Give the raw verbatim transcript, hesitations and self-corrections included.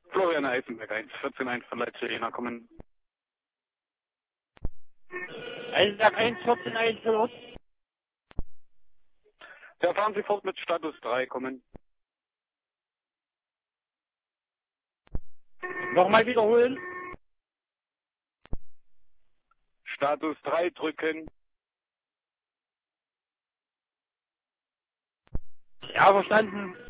Florian Eisenberg, eins vierzehn eins von Leipzig, Jena, kommen. Eisenberg eins vierzehn eins los. Ja, fahren Sie fort mit Status drei, kommen. Nochmal wiederholen. Status drei drücken. Ja, verstanden.